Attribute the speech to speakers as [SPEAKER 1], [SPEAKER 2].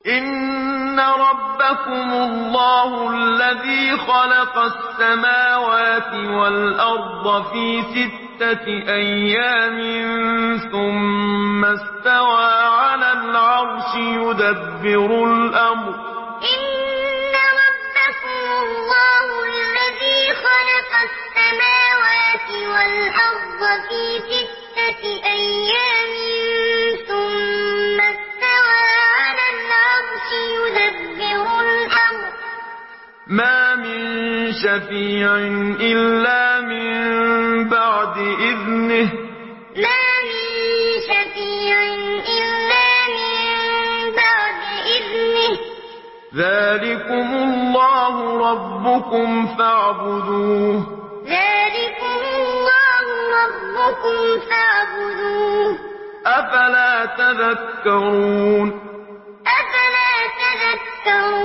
[SPEAKER 1] إن ربكم الله الذي خلق السماوات والأرض في 6 أيام ثم استوى على العرش يدبر الأمر إن ربكم الله الذي خلق السماوات والأرض في 6 أيام ثم استوى على العرش يدبر الأمر ما من شفيع إلا من بعد إذنه ما من شفيع إلا من بعد إذنه ذلكم الله ربكم فاعبدوه ذلكم الله ربكم فاعبدوه أفلا تذكرون أفلا تذكرون